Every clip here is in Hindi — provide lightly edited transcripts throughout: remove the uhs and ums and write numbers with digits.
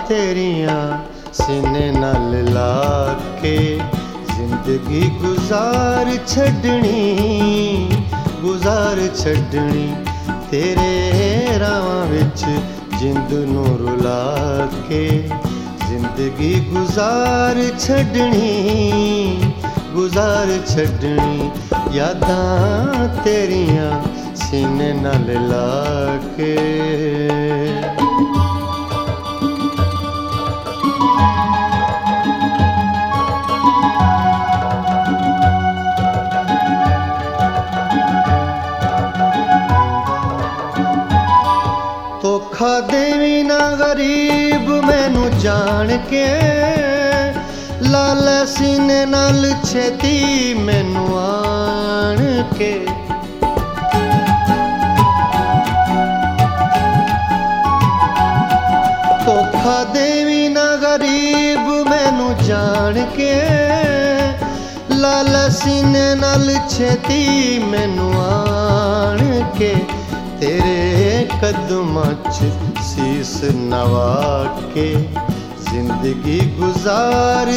तेरियां सीने नाल ला के जिंदगी गुजार छड्डनी तेरे रावां विच जिंद नूं रुला के जिंदगी गुजार छड्डनी यादां तेरियां सीने नाल ला के। धोखा देवी ना गरीब मैनू जान के लाल सीने नाल छेती मैनू आन के। धोखा देवी ना गरीब मैनू जान के लाल सीने नाल छेती मैनू आन के। तेरे कदमां च सीस नवा के जिंदगी गुजार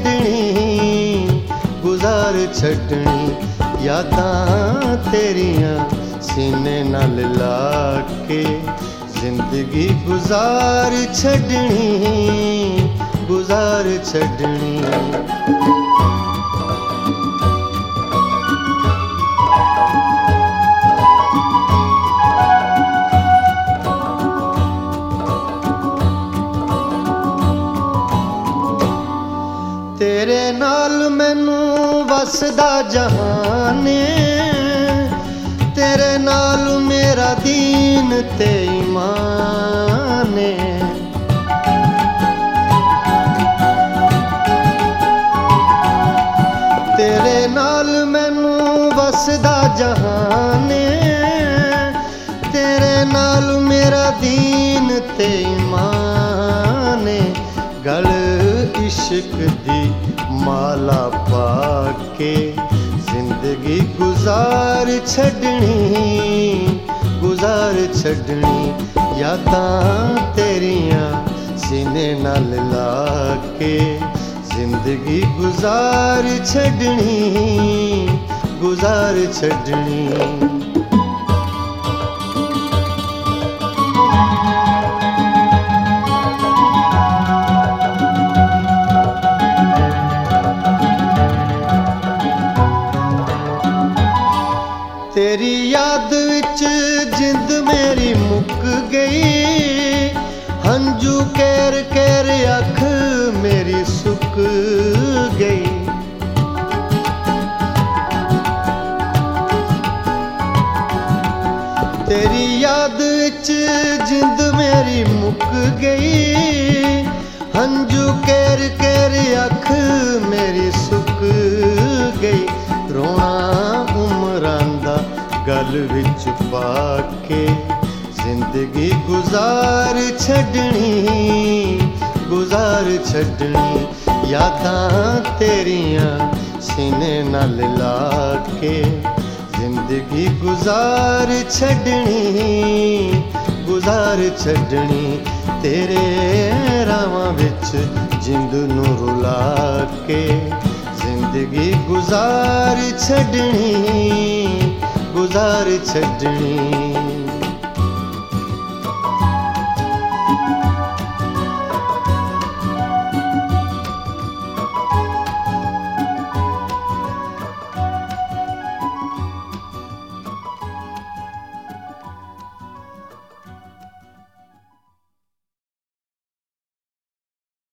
छड्डनी यादां तेरियां सीने नाल ला के जिंदगी गुजार छड्डनी। तेरे नाल मैनू वसदा जहाने तेरे नाल मेरा दीन ते ईमान तेरे नाल मैनू वसदा जहाने तेरे नाल मेरा दीन ते ईमान गल इश्क दी माला पाके जिंदगी गुजार छड्डनी यादां तेरियां सीने नाल ला के जिंदगी गुजार छड्डनी। तेरी याद विच जिंद मेरी मुक गई हंजू केर केर अख मेरी सुक गई। तेरी याद विच जिंद मेरी मुक गई हंजू केर केर अख मेरी सुक गई। रोना उमरां दा गल विच पाके जिंदगी गुजार छड्डनी यादां तेरियां सीने नाल ला के जिंदगी गुजार छड्डनी तेरे रावां विच जिंद नूं रुला के जिंदगी गुजार छड्डनी